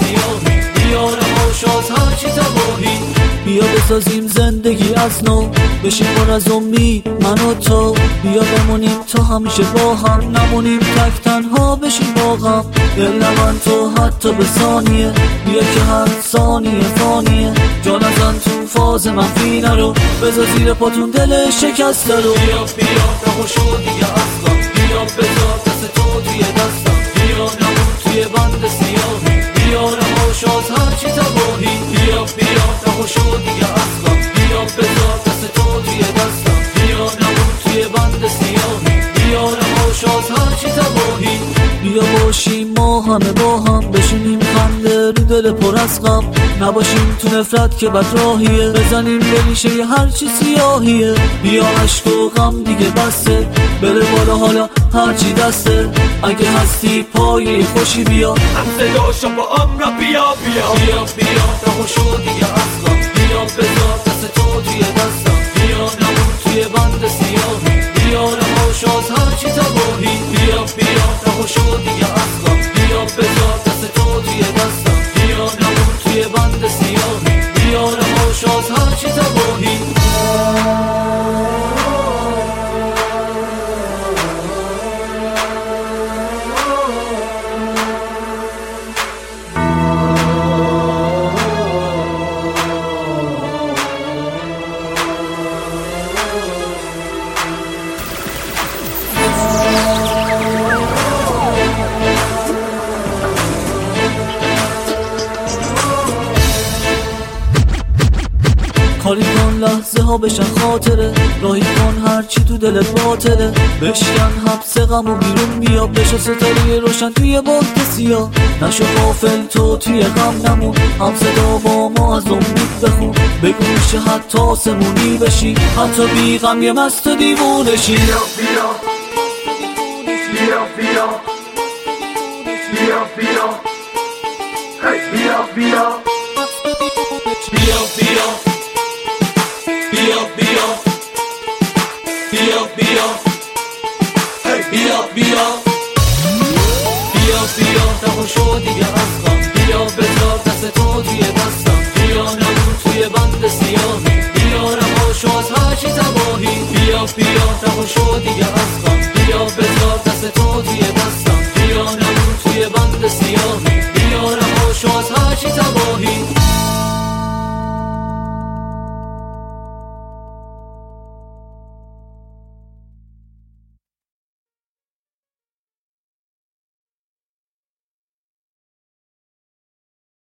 سیاهی، بیارم آشاز هرچی تباهی. بیا بسازیم زندگی از نو، بشیم پر از امید من و تو. بیا بمونیم تا همیشه با هم، نمونیم تک تنها بشیم با غم. دل من تو حتی به ثانیه، بیا که هر ثانیه فانیه. جان ازن تو فاز منفی نرو، بذار زیر پاتون دل شکسته رو. بیا نخوشو دیگه اصلا، بیا بذار دست تو توی دستم. بیا نمون توی بند سیاهی، بیارم آشاز هرچی تباهی. بیا نخوشو دیگه اصلا، بیا بذار دست تو توی دستم. بیا نمون توی بند سیاهی، بیارم آشاز هرچی تباهی. بیا باشیم ما همه با هم، بشینیم خنده رو دل پر از غم. نباشیم تو نفرت که بد راهیه، بزنیم به ریشه هرچی سیاهیه. بیا عشق و غم دیگه بسته، بره بالا حالا هرچی دسته. اگه هستی پای خوشی بیا، هم صداشو با را بیا نخوشو دیگه اصلا. بیا بذار دست تو توی دستم، بیا نمون توی بند سیاهی. بیارم آشاز هرچی تباهی. بیا نخوشو دیگه اصلا، بیا بذار دست تو توی دستم. بیا نمون توی بند سیاهی، بیارم آشاز هرچی تباهی. کاری کن لحظه ها بشن خاطره، راهی کن هرچی تو دلت باطله. بشکن حبس غم و بیرون بیا، بشو ستاره روشن توی باد سیاه. نشو غافل تو توی غم نمون، هم صدا با ما از امید بخون. بگو میشه حتی آسمونی بشی، حتی بی غم یه مست دیوونه شی. بیا نخوشو دیگه اصلا، بیا بذار دست تو توی دستم. بیا نمون توی بند سیاهی، بیارم آشاز هرچی تباهی. بیا نخوشو دیگه اصلا، بیا بذار دست تو توی دستم. بیا نمون توی بند سیاهی، بیارم آشاز هرچی تباهی.